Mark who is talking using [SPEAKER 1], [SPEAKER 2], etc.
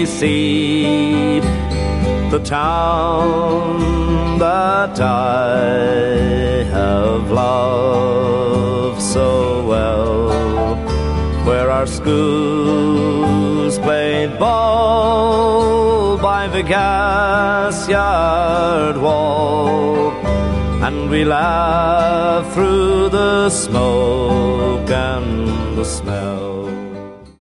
[SPEAKER 1] see the town that I have loved so well, where our schools played ball by the gas yard wall, and we laughed through the smoke and the smell.